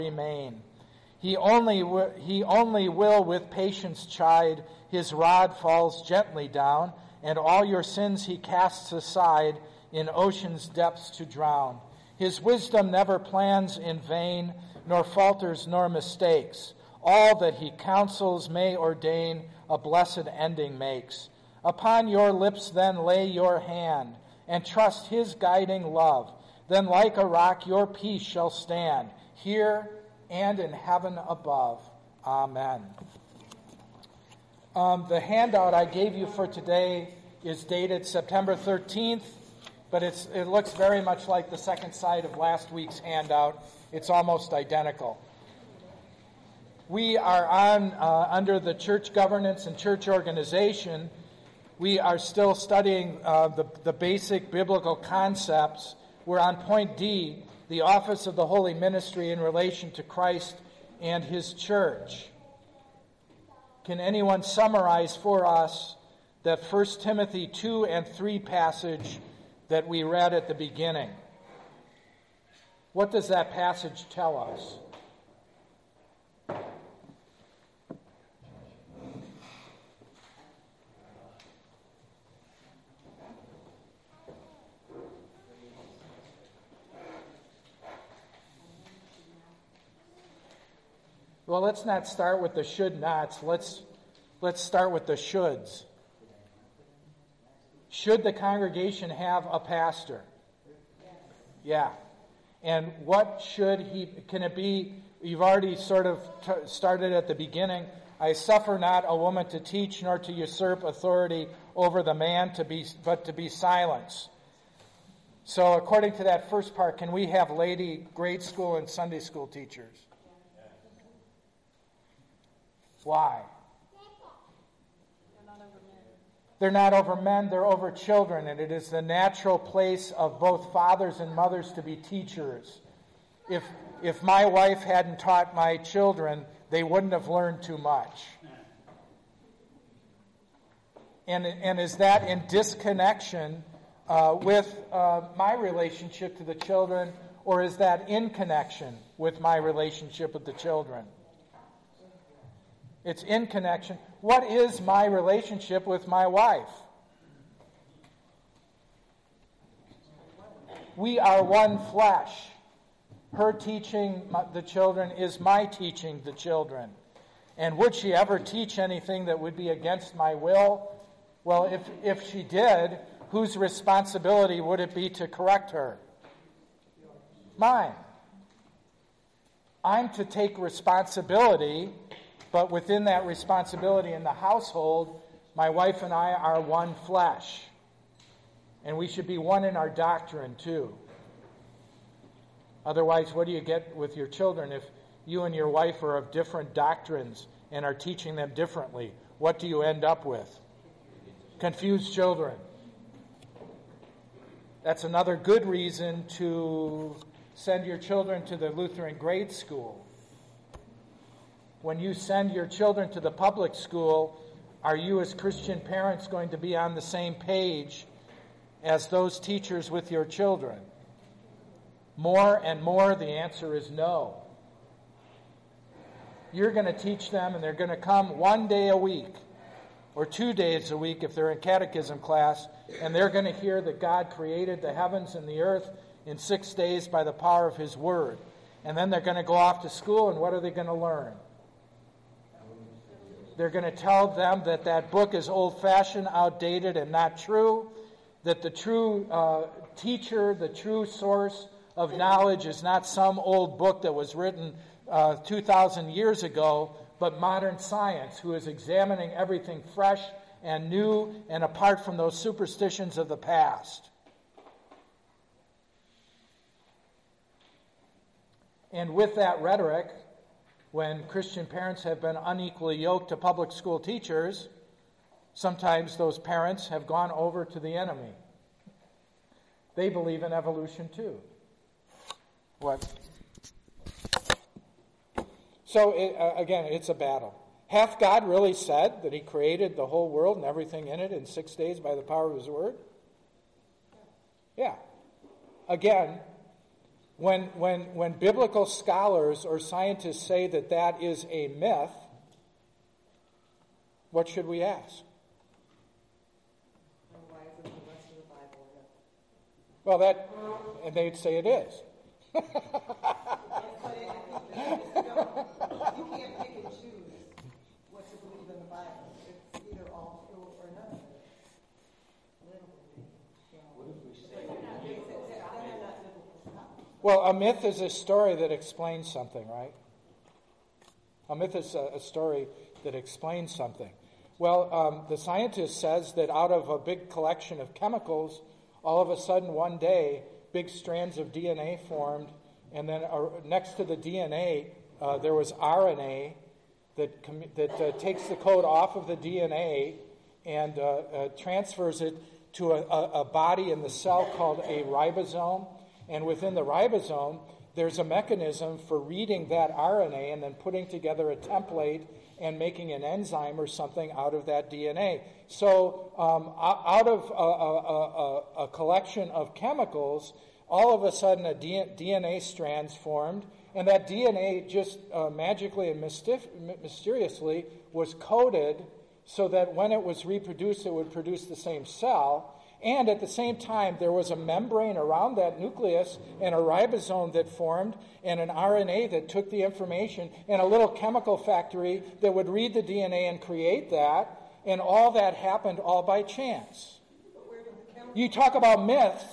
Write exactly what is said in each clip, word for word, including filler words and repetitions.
remain. He only, w- he only will with patience chide, his rod falls gently down, and all your sins he casts aside, in ocean's depths to drown. His wisdom never plans in vain, nor falters nor mistakes. All that he counsels may ordain, a blessed ending makes. Upon your lips then lay your hand, and trust his guiding love. Then like a rock your peace shall stand, here and in heaven above. Amen. Um, the handout I gave you for today is dated September thirteenth, but it's, it looks very much like the second side of last week's handout. It's almost identical. We are on uh, under the church governance and church organization. We are still studying uh, the, the basic biblical concepts. We're on point D, the office of the holy ministry in relation to Christ and his church. Can anyone summarize for us that First Timothy two and three passage that we read at the beginning? What does that passage tell us? Well, let's not start with the should-nots. Let's, let's start with the shoulds. Should the congregation have a pastor? Yeah. And what should he, can it be, you've already sort of t- started at the beginning, I suffer not a woman to teach nor to usurp authority over the man, to be, but to be silenced. So according to that first part, can we have lady grade school and Sunday school teachers? Why? They're not over men, they're over children, and it is the natural place of both fathers and mothers to be teachers. If if my wife hadn't taught my children, they wouldn't have learned too much. And, and is that in disconnection uh, with uh, my relationship to the children, or is that in connection with my relationship with the children? It's in connection. What is my relationship with my wife? We are one flesh. Her teaching the children is my teaching the children. And would she ever teach anything that would be against my will? Well, if, if she did, whose responsibility would it be to correct her? Mine. I'm to take responsibility. But within that responsibility in the household, my wife and I are one flesh. And we should be one in our doctrine, too. Otherwise, what do you get with your children if you and your wife are of different doctrines and are teaching them differently? What do you end up with? Confused children. That's another good reason to send your children to the Lutheran grade school. When you send your children to the public school, are you as Christian parents going to be on the same page as those teachers with your children? More and more, the answer is no. You're going to teach them, and they're going to come one day a week, or two days a week if they're in catechism class, and they're going to hear that God created the heavens and the earth in six days by the power of his word. And then they're going to go off to school, and what are they going to learn? They're going to tell them that that book is old-fashioned, outdated, and not true, that the true uh, teacher, the true source of knowledge is not some old book that was written uh, two thousand years ago, but modern science, who is examining everything fresh and new and apart from those superstitions of the past. And with that rhetoric, when Christian parents have been unequally yoked to public school teachers, sometimes those parents have gone over to the enemy. They believe in evolution too. What? So, it, uh, again, it's a battle. Hath God really said that he created the whole world and everything in it in six days by the power of his word? Yeah. Again, when, when, when biblical scholars or scientists say that that is a myth, what should we ask? And why isn't the rest of the Bible a myth? Well, that, and they'd say it is. Yes, but it, you, know, you can't pick and choose what to believe in the Bible. It's either all true or none of it. What if we say Well, a myth is a story that explains something, right? A myth is a, a story that explains something. Well, um, the scientist says that out of a big collection of chemicals, all of a sudden one day, big strands of D N A formed, and then uh, next to the D N A, uh, there was R N A that com- that uh, takes the code off of the D N A and uh, uh, transfers it to a, a, a body in the cell called a ribosome. And within the ribosome, there's a mechanism for reading that R N A and then putting together a template and making an enzyme or something out of that D N A. So um, out of a, a, a, a collection of chemicals, all of a sudden a D N A strand's formed, and that D N A just uh, magically and mystif- mysteriously was coded so that when it was reproduced, it would produce the same cell. And at the same time, there was a membrane around that nucleus and a ribosome that formed and an R N A that took the information and a little chemical factory that would read the D N A and create that. And all that happened all by chance. You talk about myths.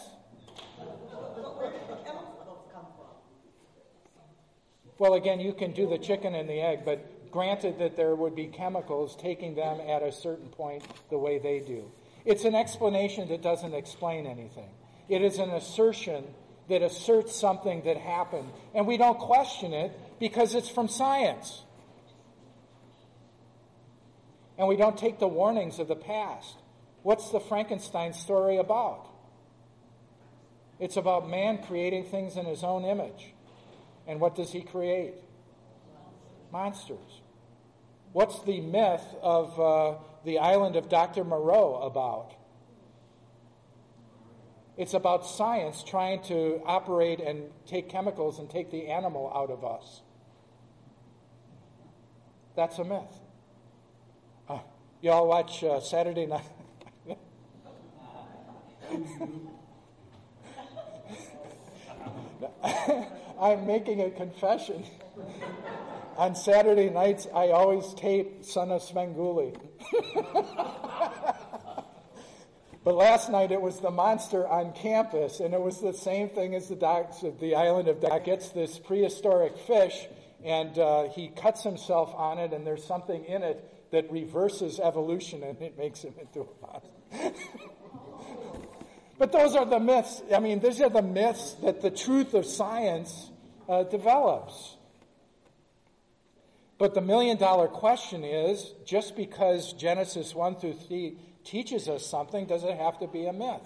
Well, again, you can do the chicken and the egg, but granted that there would be chemicals taking them at a certain point the way they do. It's an explanation that doesn't explain anything. It is an assertion that asserts something that happened. And we don't question it because it's from science. And we don't take the warnings of the past. What's the Frankenstein story about? It's about man creating things in his own image. And what does he create? Monsters. What's the myth of uh, the island of Doctor Moreau about? It's about science trying to operate and take chemicals and take the animal out of us. That's a myth. Uh, y'all watch uh, Saturday Night? I'm making a confession. On Saturday nights, I always tape Son of Svengoolie. But last night it was the monster on campus, and it was the same thing as the doc, the island of Doc. Gets this prehistoric fish, and uh, he cuts himself on it, and there's something in it that reverses evolution, and it makes him into a monster. But those are the myths. I mean, these are the myths that the truth of science uh, develops. But the million-dollar question is, just because Genesis one through three teaches us something, does it have to be a myth?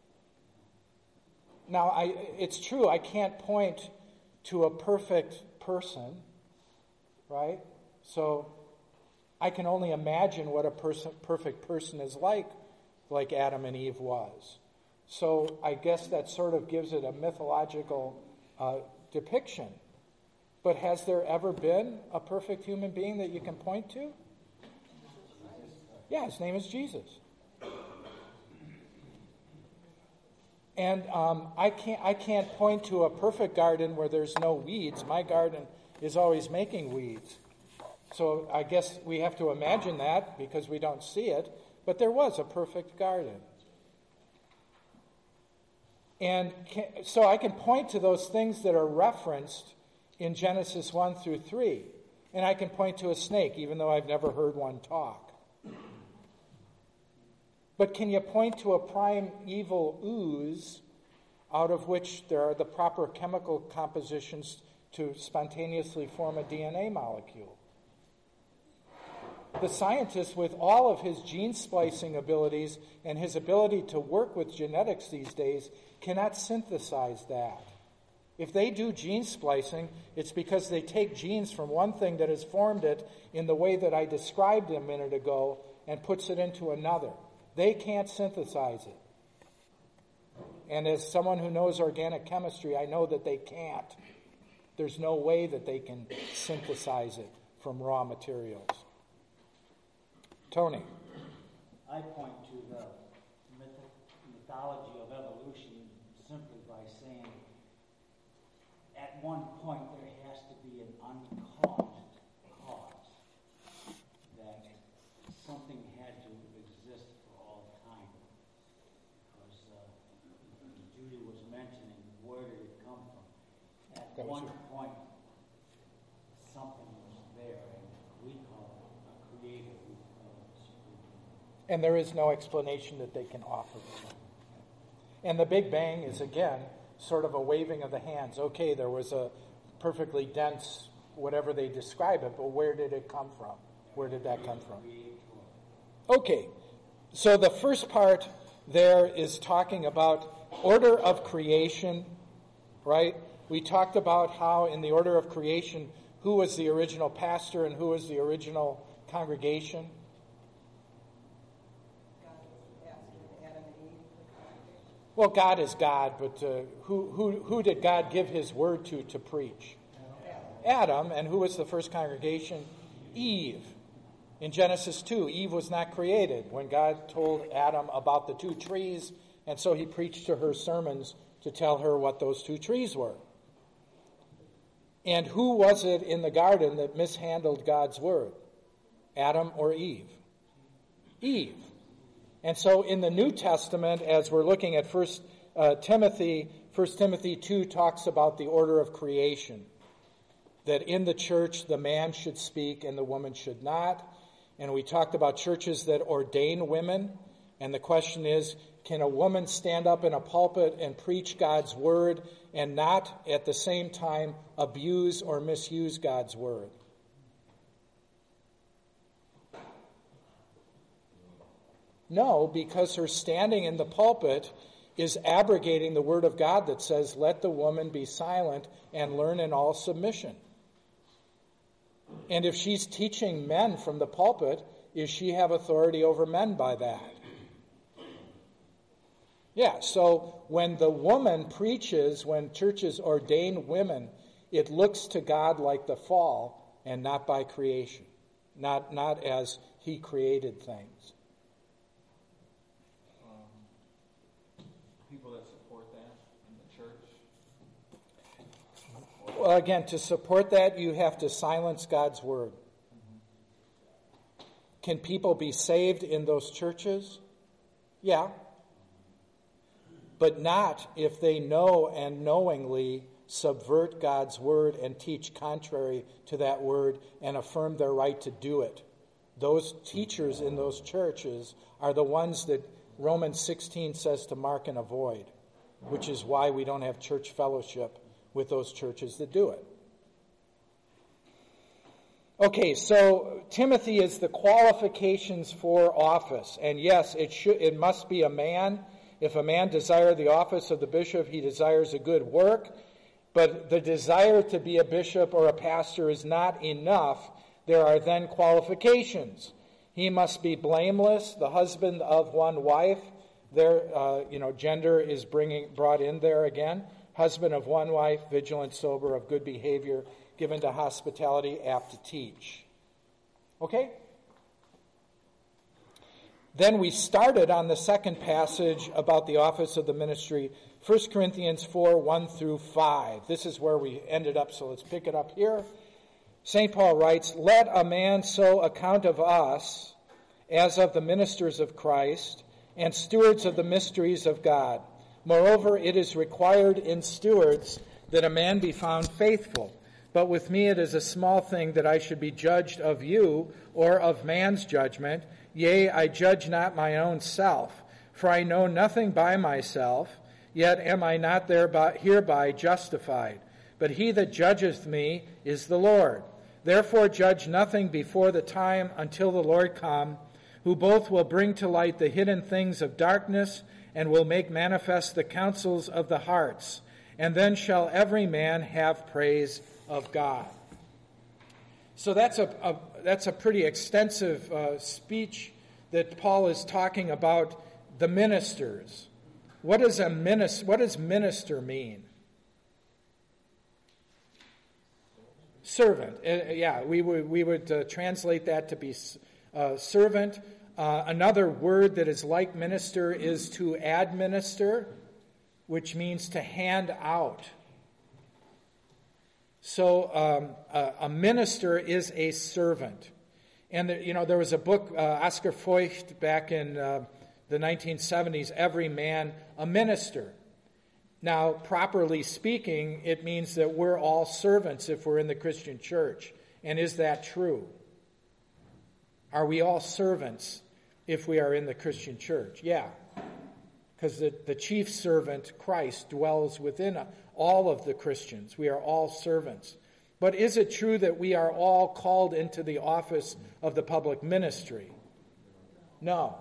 Now, I, it's true, I can't point to a perfect person, right? So I can only imagine what a person, perfect person is like, like Adam and Eve was. So I guess that sort of gives it a mythological uh, depiction. But has there ever been a perfect human being that you can point to? Yeah, his name is Jesus. And um, I can't I can't point to a perfect garden where there's no weeds. My garden is always making weeds. So I guess we have to imagine that because we don't see it. But there was a perfect garden. And can, so I can point to those things that are referenced in Genesis one through three. And I can point to a snake, even though I've never heard one talk. But can you point to a primeval ooze out of which there are the proper chemical compositions to spontaneously form a D N A molecule? The scientist, with all of his gene splicing abilities and his ability to work with genetics these days, cannot synthesize that. If they do gene splicing, it's because they take genes from one thing that has formed it in the way that I described a minute ago and puts it into another. They can't synthesize it. And as someone who knows organic chemistry, I know that they can't. There's no way that they can synthesize it from raw materials. Tony. I point to the myth- mythology of evolution simply by saying at one point there has to be an uncaused cause, that something had to exist for all time. Because uh, Judy was mentioning, where did it come from? At That was one it. point, something was there, and we call it a creator. We call it supreme. And there is no explanation that they can offer. And the Big Bang is, again, sort of a waving of the hands. Okay, there was a perfectly dense, whatever they describe it, but where did it come from? Where did that come from? Okay, so the first part there is talking about order of creation, right? We talked about how in the order of creation, who was the original pastor and who was the original congregation. Well, God is God, but uh, who, who, who did God give his word to to preach? Adam. And who was the first congregation? Eve. In Genesis two, Eve was not created when God told Adam about the two trees, and so he preached to her sermons to tell her what those two trees were. And who was it in the garden that mishandled God's word? Adam or Eve? Eve. And so in the New Testament, as we're looking at First uh, Timothy, First Timothy two talks about the order of creation. That in the church, the man should speak and the woman should not. And we talked about churches that ordain women. And the question is, can a woman stand up in a pulpit and preach God's word and not at the same time abuse or misuse God's word? No, because her standing in the pulpit is abrogating the word of God that says, let the woman be silent and learn in all submission. And if she's teaching men from the pulpit, does she have authority over men by that? Yeah, so when the woman preaches, when churches ordain women, it looks to God like the fall and not by creation, not, not as he created things. Um, people that support that in the church? Well, again, to support that, you have to silence God's word. Can people be saved in those churches? Yeah. But not if they know and knowingly subvert God's word and teach contrary to that word and affirm their right to do it. Those teachers in those churches are the ones that Romans sixteen says to mark and avoid, which is why we don't have church fellowship with those churches that do it. Okay, so Timothy is the qualifications for office. And yes, it should it must be a man. If a man desire the office of the bishop, he desires a good work. But the desire to be a bishop or a pastor is not enough. There are then qualifications. He must be blameless, the husband of one wife. There, uh, you know, gender is bringing brought in there again. Husband of one wife, vigilant, sober, of good behavior, given to hospitality, apt to teach. Okay? Then we started on the second passage about the office of the ministry, First Corinthians four, one through five. This is where we ended up, so let's pick it up here. Saint Paul writes, let a man so account of us as of the ministers of Christ and stewards of the mysteries of God. Moreover, it is required in stewards that a man be found faithful. But with me it is a small thing that I should be judged of you or of man's judgment. Yea, I judge not my own self, for I know nothing by myself, yet am I not thereby, hereby justified. But he that judgeth me is the Lord. Therefore judge nothing before the time until the Lord come, who both will bring to light the hidden things of darkness and will make manifest the counsels of the hearts. And then shall every man have praise of God. So that's a, a that's a pretty extensive uh, speech that Paul is talking about the ministers. what does a minister, what does minister mean? Servant. Uh, yeah, we would we would uh, translate that to be uh, servant. Uh, another word that is like minister is to administer, which means to hand out. So um, a, a minister is a servant. And, the, you know, there was a book, uh, Oscar Feucht, back in uh, the nineteen seventies, Every Man a Minister. Now, properly speaking, it means that we're all servants if we're in the Christian church. And is that true? Are we all servants if we are in the Christian church? Yeah. Because the, the chief servant, Christ, dwells within all of the Christians. We are all servants. But is it true that we are all called into the office of the public ministry? No.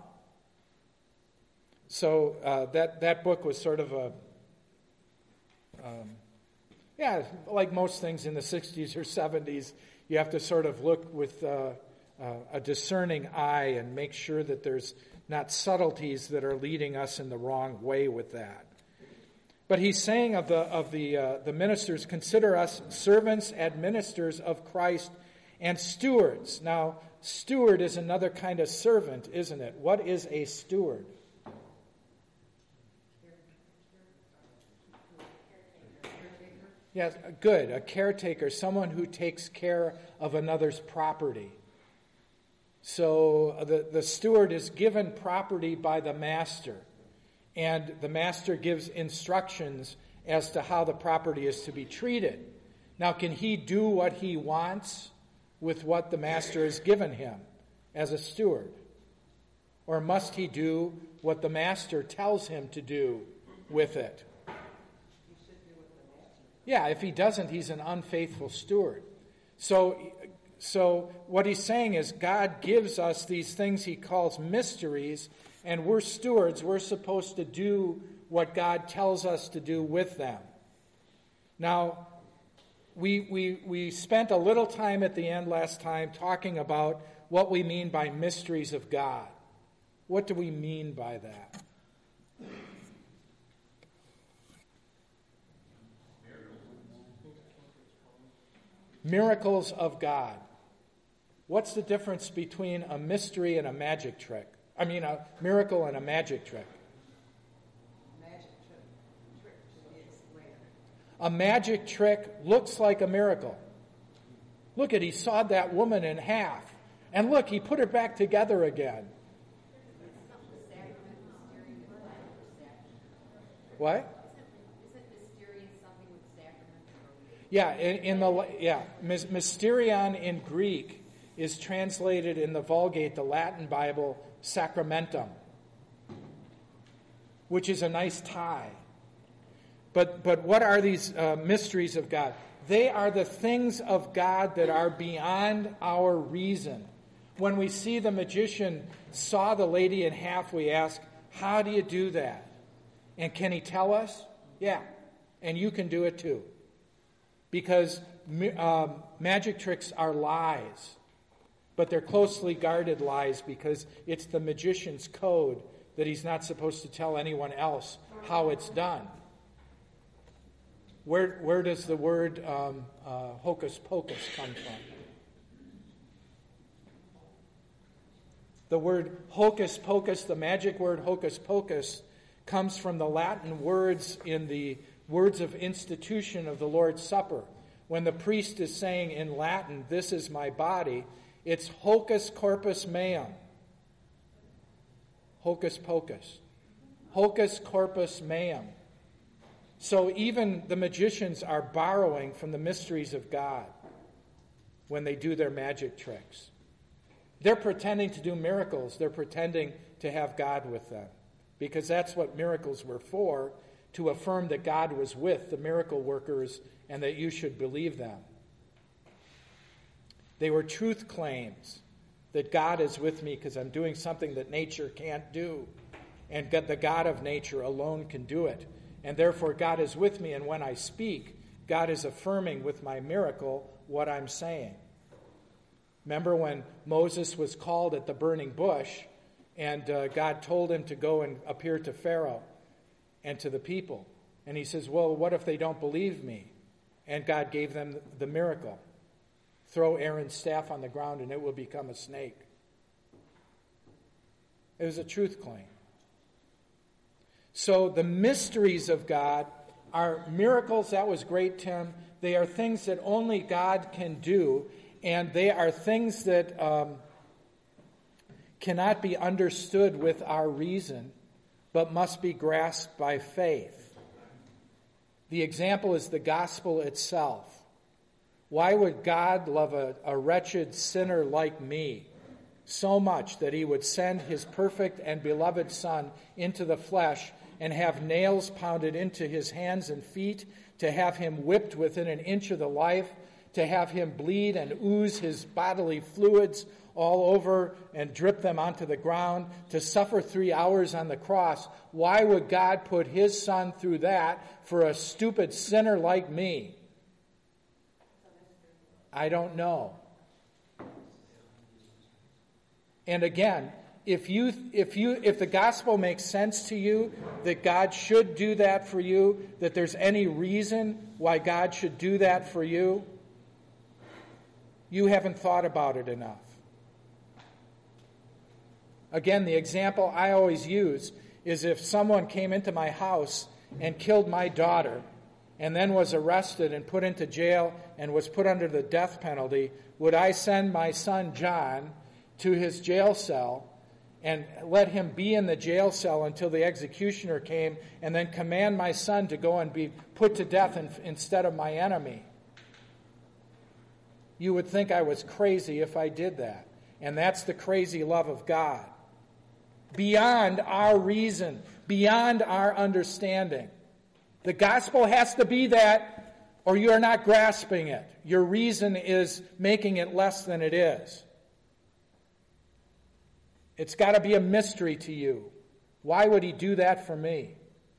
So uh, that, that book was sort of a, um, yeah, like most things in the sixties or seventies, you have to sort of look with uh, uh, a discerning eye and make sure that there's not subtleties that are leading us in the wrong way with that. But he's saying of the of the uh, the ministers, consider us servants, administrators of Christ, and stewards. Now, steward is another kind of servant, isn't it? What is a steward? Yes, good. A caretaker, someone who takes care of another's property. So the, the steward is given property by the master, and the master gives instructions as to how the property is to be treated. Now, can he do what he wants with what the master has given him as a steward? Or must he do what the master tells him to do with it? Yeah, if he doesn't, he's an unfaithful steward. So, so what he's saying is God gives us these things he calls mysteries, and we're stewards. We're supposed to do what God tells us to do with them. Now, we, we, we spent a little time at the end last time talking about what we mean by mysteries of God. What do we mean by that? Miracles of God. What's the difference between a mystery and a magic trick? I mean, a miracle and a magic trick. Magic trick, trick to be explained. A magic trick looks like a miracle. Look at, he sawed that woman in half. And look, he put her back together again. What? Yeah, in, in the yeah, mysterion in Greek is translated in the Vulgate, the Latin Bible, sacramentum, which is a nice tie. But but what are these uh, mysteries of God? They are the things of God that are beyond our reason. When we see the magician saw the lady in half, we ask, how do you do that? And can he tell us? Yeah, and you can do it too. Because um, magic tricks are lies, but they're closely guarded lies because it's the magician's code that he's not supposed to tell anyone else how it's done. Where, where does the word um, uh, hocus pocus come from? The word hocus pocus, the magic word hocus pocus, comes from the Latin words in the words of institution of the Lord's Supper. When the priest is saying in Latin, this is my body, it's hocus corpus meum. Hocus pocus. Hocus corpus meum. So even the magicians are borrowing from the mysteries of God when they do their magic tricks. They're pretending to do miracles. They're pretending to have God with them. Because that's what miracles were for, to affirm that God was with the miracle workers and that you should believe them. They were truth claims that God is with me because I'm doing something that nature can't do. And that the God of nature alone can do it. And therefore God is with me, and when I speak, God is affirming with my miracle what I'm saying. Remember when Moses was called at the burning bush, and uh, God told him to go and appear to Pharaoh. and to the people. And he says, well, what if they don't believe me? And God gave them the miracle. Throw Aaron's staff on the ground and it will become a snake. It was a truth claim. So the mysteries of God are miracles. That was great, Tim. They are things that only God can do, and they are things that um, cannot be understood with our reason, but must be grasped by faith. The example is the gospel itself. Why would God love a, a wretched sinner like me so much that he would send his perfect and beloved Son into the flesh and have nails pounded into his hands and feet, to have him whipped within an inch of the life, to have him bleed and ooze his bodily fluids all over and drip them onto the ground, to suffer three hours on the cross? Why would God put his Son through that for a stupid sinner like me? I don't know. And again, if you if you if the gospel makes sense to you that God should do that for you, that there's any reason why God should do that for you, you haven't thought about it enough. Again, the example I always use is if someone came into my house and killed my daughter and then was arrested and put into jail and was put under the death penalty, would I send my son John to his jail cell and let him be in the jail cell until the executioner came and then command my son to go and be put to death in, instead of my enemy? You would think I was crazy if I did that. And that's the crazy love of God. Beyond our reason, beyond our understanding. The gospel has to be that, or you are not grasping it. Your reason is making it less than it is. It's got to be a mystery to you. Why would he do that for me?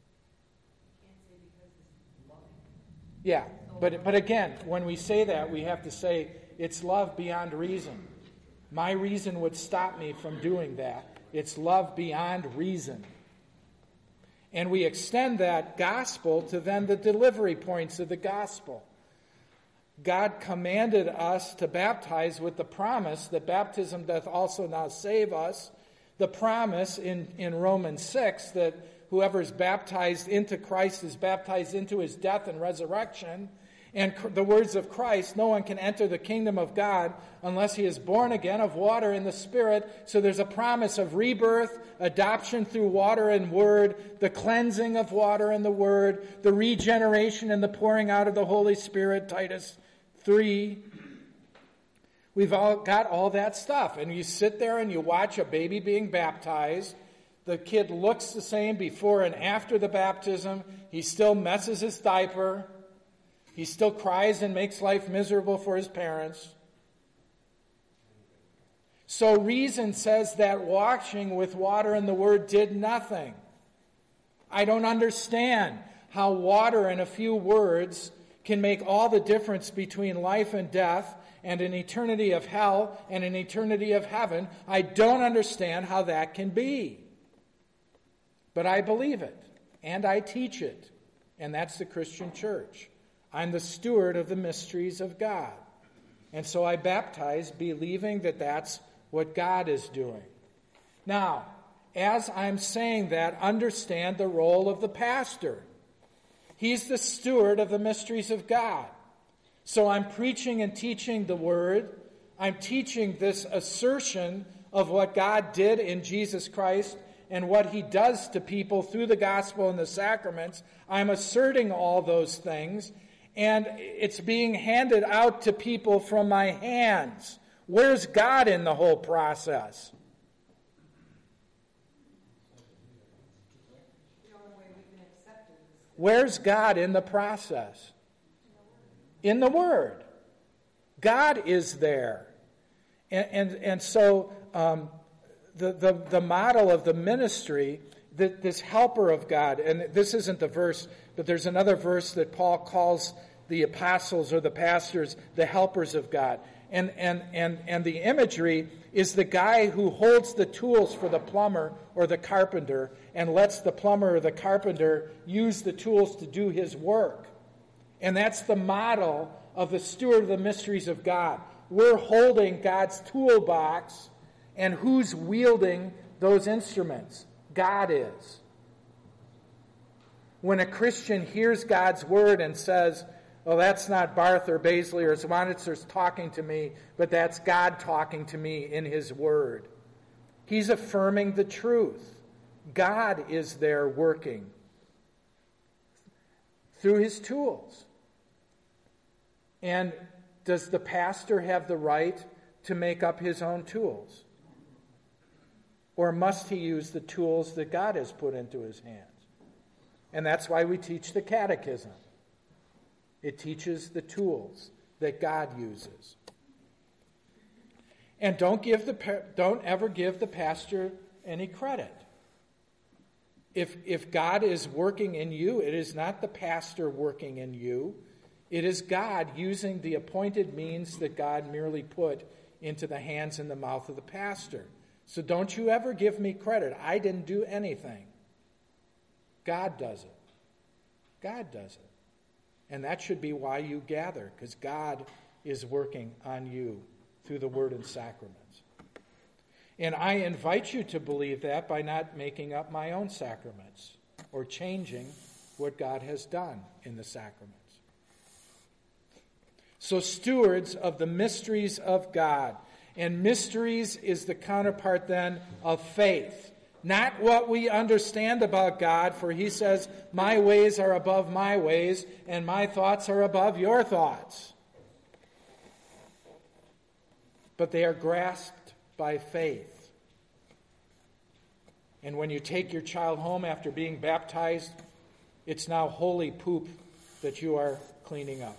Yeah, but but again, when we say that, we have to say it's love beyond reason. My reason would stop me from doing that. It's love beyond reason. And we extend that gospel to then the delivery points of the gospel. God commanded us to baptize with the promise that baptism doth also now save us. The promise in, in Romans six that whoever is baptized into Christ is baptized into his death and resurrection. And the words of Christ, no one can enter the kingdom of God unless he is born again of water and the Spirit. So there's a promise of rebirth, adoption through water and word, the cleansing of water and the word, the regeneration and the pouring out of the Holy Spirit, Titus three. We've all got all that stuff. And you sit there and you watch a baby being baptized. The kid looks the same before and after the baptism. He still messes his diaper. He still cries and makes life miserable for his parents. So reason says that washing with water and the word did nothing. I don't understand how water and a few words can make all the difference between life and death and an eternity of hell and an eternity of heaven. I don't understand how that can be. But I believe it, and I teach it, and that's the Christian church. I'm the steward of the mysteries of God. And so I baptize believing that that's what God is doing. Now, as I'm saying that, understand the role of the pastor. He's the steward of the mysteries of God. So I'm preaching and teaching the word. I'm teaching this assertion of what God did in Jesus Christ and what he does to people through the gospel and the sacraments. I'm asserting all those things. And it's being handed out to people from my hands. Where's God in the whole process? Where's God in the process? In the Word. God is there. And, and, and so um, the, the, the model of the ministry, the, this helper of God, and this isn't the verse, but there's another verse that Paul calls the apostles or the pastors the helpers of God. And, and, and, and the imagery is the guy who holds the tools for the plumber or the carpenter and lets the plumber or the carpenter use the tools to do his work. And that's the model of the steward of the mysteries of God. We're holding God's toolbox, and who's wielding those instruments? God is. When a Christian hears God's word and says, well, that's not Barth or Baisley or Zwanitzer talking to me, but that's God talking to me in his word. He's affirming the truth. God is there working through his tools. And does the pastor have the right to make up his own tools? Or must he use the tools that God has put into his hands? And that's why we teach the catechism. It teaches the tools that God uses. And don't give the don't ever give the pastor any credit. If if God is working in you, it is not the pastor working in you. It is God using the appointed means that God merely put into the hands and the mouth of the pastor. So don't you ever give me credit. I didn't do anything. God does it. God does it. And that should be why you gather, because God is working on you through the word and sacraments. And I invite you to believe that by not making up my own sacraments or changing what God has done in the sacraments. So stewards of the mysteries of God. And mysteries is the counterpart then of faith. Not what we understand about God, for he says, my ways are above my ways, and my thoughts are above your thoughts. But they are grasped by faith. And when you take your child home after being baptized, it's now holy poop that you are cleaning up.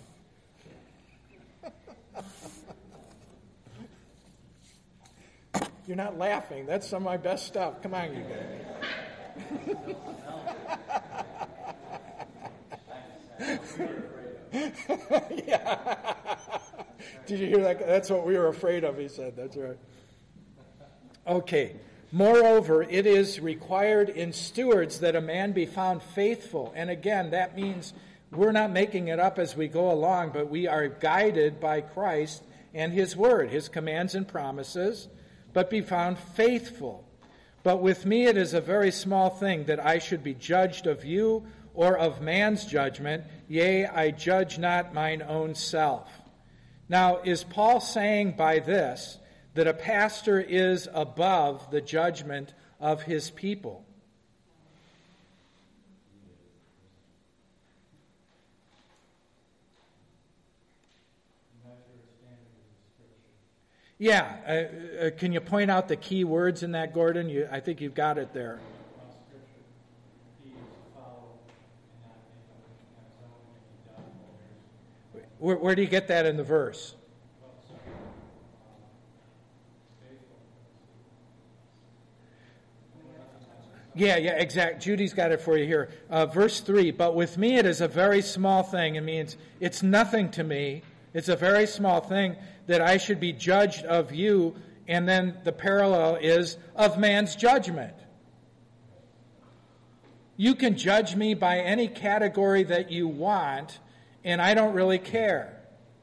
You're not laughing. That's some of my best stuff. Come on, you guys. Yeah. Did you hear that? That's what we were afraid of, he said. That's right. Okay. Moreover, it is required in stewards that a man be found faithful. And again, that means we're not making it up as we go along, but we are guided by Christ and his word, his commands and promises, but be found faithful. But with me it is a very small thing that I should be judged of you or of man's judgment. Yea, I judge not mine own self. Now, is Paul saying by this that a pastor is above the judgment of his people? Yeah. Uh, uh, can you point out the key words in that, Gordon? You, I think you've got it there. Where, where do you get that in the verse? Yeah, yeah, exact. Judy's got it for you here. Uh, verse three, but with me it is a very small thing. It means it's nothing to me. It's a very small thing that I should be judged of you. And then the parallel is of man's judgment. You can judge me by any category that you want, and I don't really care.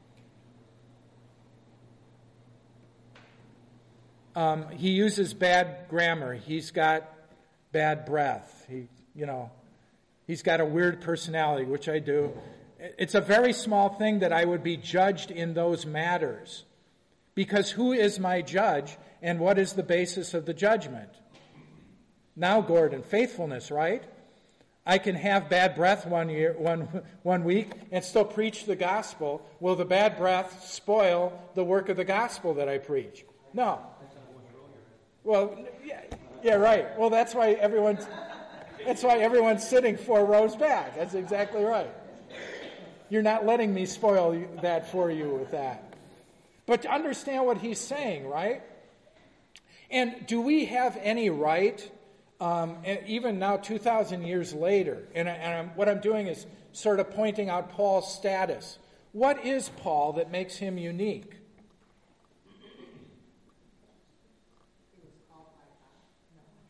Um, he uses bad grammar. He's got bad breath. He, you know, he's got a weird personality, which I do. It's a very small thing that I would be judged in those matters. Because who is my judge, and what is the basis of the judgment? Now, Gordon, faithfulness, right? I can have bad breath one year, one one week, and still preach the gospel. Will the bad breath spoil the work of the gospel that I preach? No. Well, yeah, yeah, right. Well, that's why everyone's that's why everyone's sitting four rows back. That's exactly right. You're not letting me spoil that for you with that. But to understand what he's saying, right? And do we have any right? Um, even now, two thousand years later, and, I, and I'm, what I'm doing is sort of pointing out Paul's status. What is Paul that makes him unique?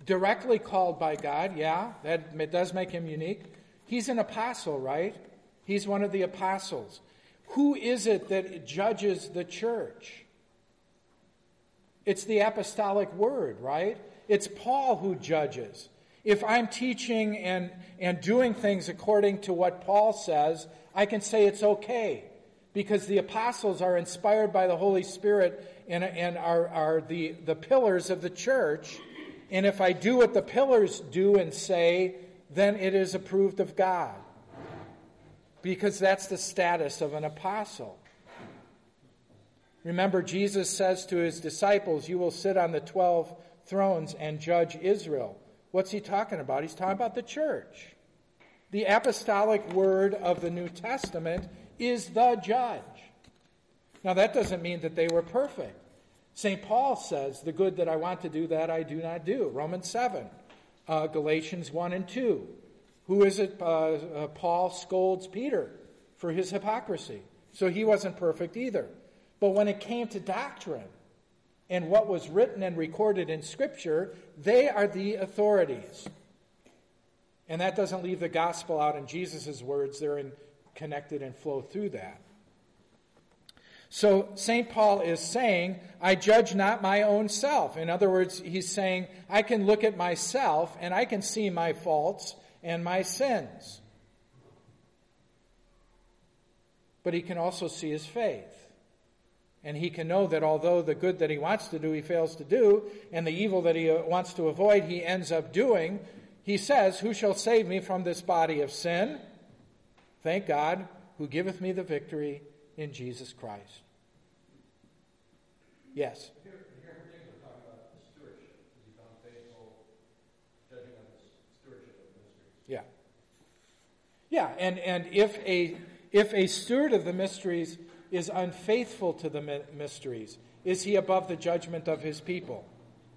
Directly called by God, yeah, that it does make him unique. He's an apostle, right? He's one of the apostles. Who is it that judges the church? It's the apostolic word, right? It's Paul who judges. If I'm teaching and, and doing things according to what Paul says, I can say it's okay, because the apostles are inspired by the Holy Spirit and, and are, are the, the pillars of the church. And if I do what the pillars do and say, then it is approved of God, because that's the status of an apostle. Remember, Jesus says to his disciples, you will sit on the twelve thrones and judge Israel. What's he talking about? He's talking about the church. The apostolic word of the New Testament is the judge. Now, that doesn't mean that they were perfect. Saint Paul says, the good that I want to do, that I do not do. Romans seven, uh, Galatians one and two. Who is it? Uh, uh, Paul scolds Peter for his hypocrisy. So he wasn't perfect either. But when it came to doctrine and what was written and recorded in Scripture, they are the authorities. And that doesn't leave the gospel out in Jesus' words. They're in, connected and flow through that. So Saint Paul is saying, I judge not my own self. In other words, he's saying, I can look at myself and I can see my faults and my sins. But he can also see his faith. And he can know that although the good that he wants to do, he fails to do, and the evil that he wants to avoid, he ends up doing, he says, who shall save me from this body of sin? Thank God, who giveth me the victory in Jesus Christ. Yes? Here, here in particular, we're talking about stewardship. Is he found faithful, judging on the stewardship of the mysteries? Yeah. Yeah, and, and if a if a steward of the mysteries is unfaithful to the mysteries, is he above the judgment of his people?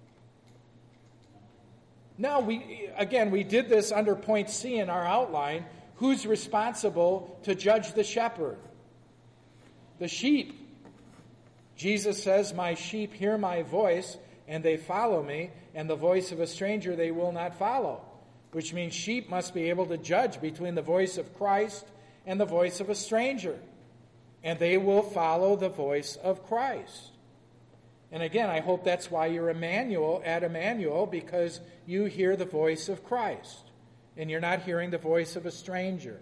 Now, we again, we did this under point C in our outline. Who's responsible to judge the shepherd? The sheep. Jesus says, my sheep hear my voice, and they follow me, and the voice of a stranger they will not follow. Which means sheep must be able to judge between the voice of Christ and the voice of a stranger. And they will follow the voice of Christ. And again, I hope that's why you're Emmanuel at Emmanuel, because you hear the voice of Christ. And you're not hearing the voice of a stranger.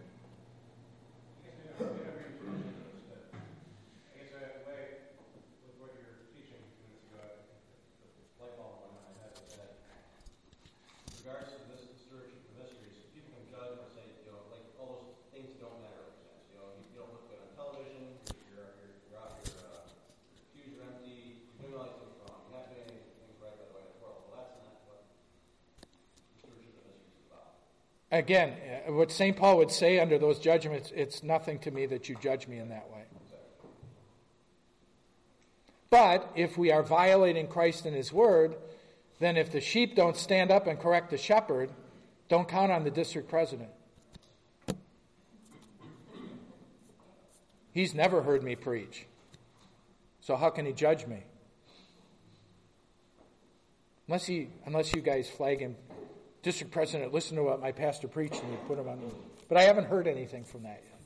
Again, what Saint Paul would say under those judgments, it's nothing to me that you judge me in that way. But if we are violating Christ and his word, then if the sheep don't stand up and correct the shepherd, don't count on the district president. He's never heard me preach. So how can he judge me? Unless he, unless you guys flag him, district president, listen to what my pastor preached, and you put him on. But I haven't heard anything from that yet.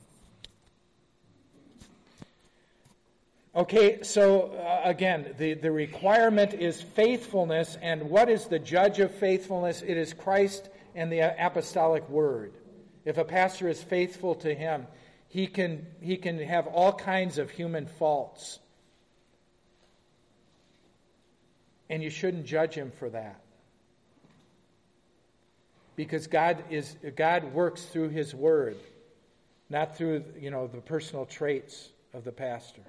Okay, so uh, again, the, the requirement is faithfulness, and what is the judge of faithfulness? It is Christ and the apostolic word. If a pastor is faithful to him, he can he can have all kinds of human faults. And you shouldn't judge him for that. Because God is God works through his word, not through, you know, the personal traits of the pastor.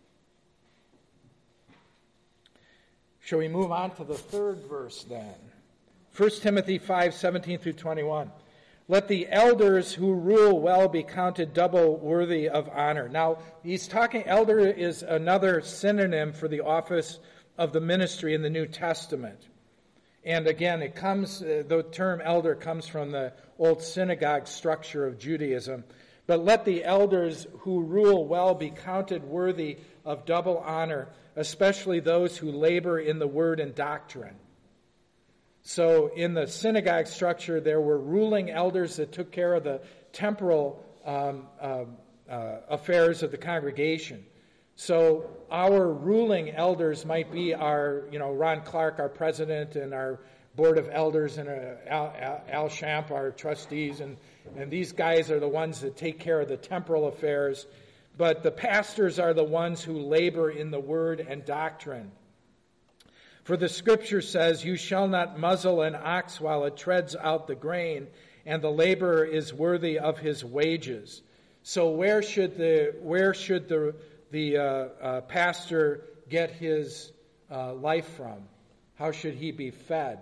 Shall we move on to the third verse then? First Timothy five, seventeen through twenty-one. Let the elders who rule well be counted double worthy of honor. Now, he's talking, elder is another synonym for the office of the ministry in the New Testament. And again, it comes, uh, the term elder comes from the old synagogue structure of Judaism. But let the elders who rule well be counted worthy of double honor, especially those who labor in the word and doctrine. So in the synagogue structure, there were ruling elders that took care of the temporal um, uh, uh, affairs of the congregation. So our ruling elders might be our, you know, Ron Clark, our president, and our board of elders, and uh, Al, Al, Al Shamp, our trustees, and, and these guys are the ones that take care of the temporal affairs. But the pastors are the ones who labor in the word and doctrine. For the scripture says, "You shall not muzzle an ox while it treads out the grain, and the laborer is worthy of his wages." So where should the where should the the uh, uh, pastor get his uh, life from? How should he be fed?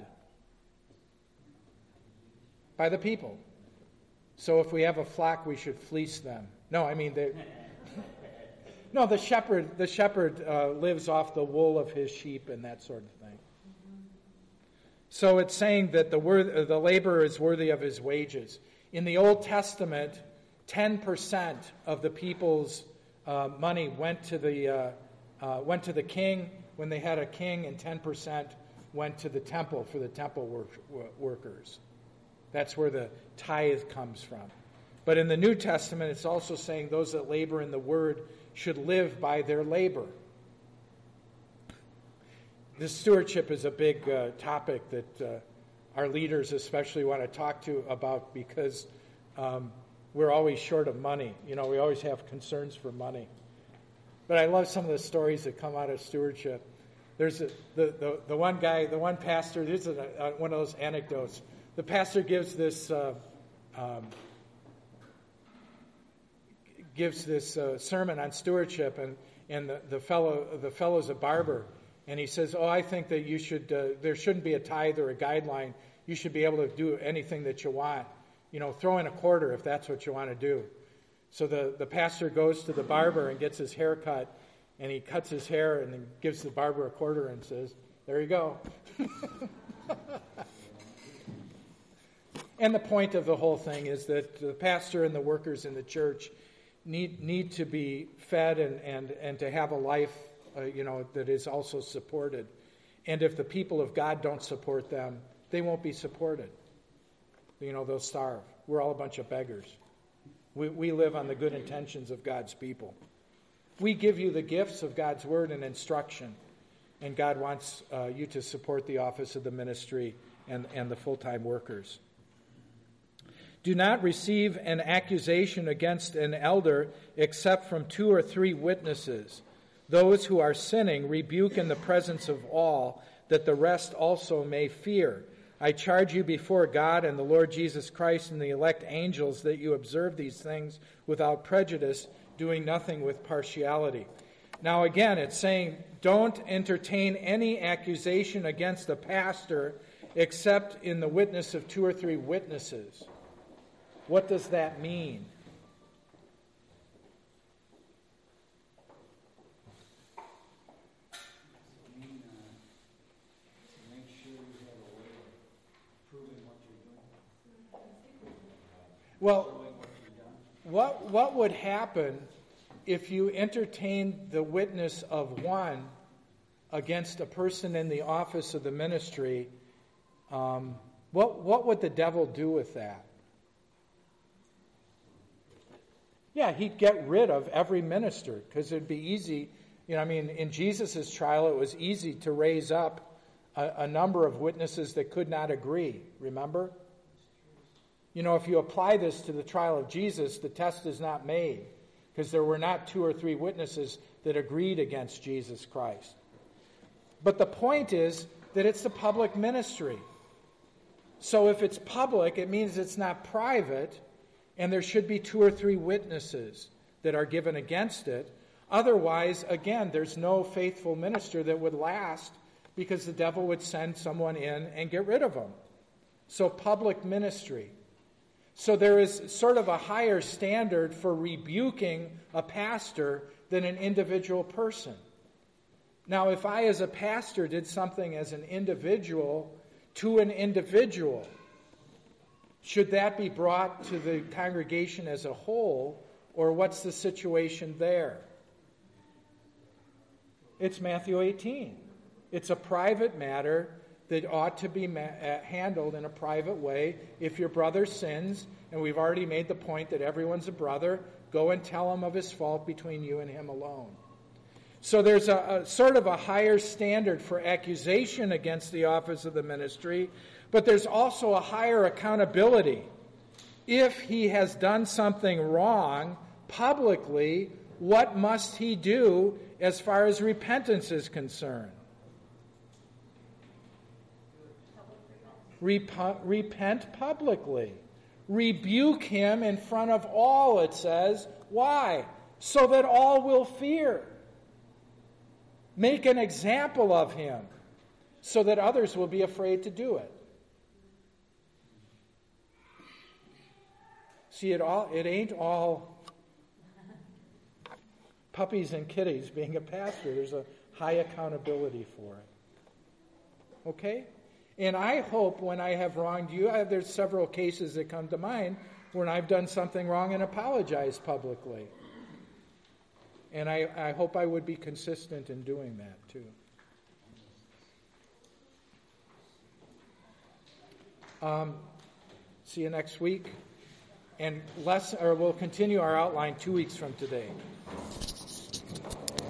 By the people. So if we have a flock, we should fleece them. No, I mean they. No, the shepherd. The shepherd uh, lives off the wool of his sheep and that sort of thing. So it's saying that the word, the laborer is worthy of his wages. In the Old Testament, ten percent of the people's uh, money went to the uh, uh, went to the king when they had a king, and ten percent went to the temple for the temple work, workers. That's where the tithe comes from. But in the New Testament, it's also saying those that labor in the word should live by their labor. This stewardship is a big uh, topic that uh, our leaders especially want to talk to about, because um, we're always short of money. You know, we always have concerns for money. But I love some of the stories that come out of stewardship. There's a, the, the the one guy, the one pastor. This is a, a, one of those anecdotes. The pastor gives this uh, um, gives this uh, sermon on stewardship, and and the, the fellow the fellow's a barber, and he says, "Oh, I think that you should uh, there shouldn't be a tithe or a guideline. You should be able to do anything that you want. You know, throw in a quarter if that's what you want to do." So the, the pastor goes to the barber and gets his hair cut, and he cuts his hair and then gives the barber a quarter and says, "There you go." And the point of the whole thing is that the pastor and the workers in the church need need to be fed and, and, and to have a life, uh, you know, that is also supported. And if the people of God don't support them, they won't be supported. You know, they'll starve. We're all a bunch of beggars. We, we live on the good intentions of God's people. We give you the gifts of God's word and instruction, and God wants uh, you to support the office of the ministry and, and the full-time workers. Do not receive an accusation against an elder except from two or three witnesses. Those who are sinning rebuke in the presence of all, that the rest also may fear. I charge you before God and the Lord Jesus Christ and the elect angels that you observe these things without prejudice, doing nothing with partiality. Now again, it's saying don't entertain any accusation against a pastor except in the witness of two or three witnesses. What does that mean? Well, what what would happen if you entertained the witness of one against a person in the office of the ministry? Um, what what would the devil do with that? Yeah, he'd get rid of every minister, because it'd be easy. You know, I mean, in Jesus' trial, it was easy to raise up a, a number of witnesses that could not agree. Remember? You know, if you apply this to the trial of Jesus, the test is not made, because there were not two or three witnesses that agreed against Jesus Christ. But the point is that it's a public ministry. So if it's public, it means it's not private, and there should be two or three witnesses that are given against it. Otherwise, again, there's no faithful minister that would last, because the devil would send someone in and get rid of them. So public ministry. So there is sort of a higher standard for rebuking a pastor than an individual person. Now, if I as a pastor did something as an individual to an individual, should that be brought to the congregation as a whole, or what's the situation there? It's Matthew eighteen. It's a private matter that ought to be ma- uh, handled in a private way. If your brother sins, and we've already made the point that everyone's a brother, go and tell him of his fault between you and him alone. So there's a, a sort of a higher standard for accusation against the office of the ministry, but there's also a higher accountability. If he has done something wrong publicly, what must he do as far as repentance is concerned? Rep- repent publicly. Rebuke him in front of all, it says. Why? So that all will fear. Make an example of him so that others will be afraid to do it. See, it all it ain't all puppies and kitties being a pastor. There's a high accountability for it. Okay? And I hope when I have wronged you, I, there's several cases that come to mind when I've done something wrong and apologized publicly. And I, I hope I would be consistent in doing that too. Um, see you next week. And less, or we'll continue our outline two weeks from today.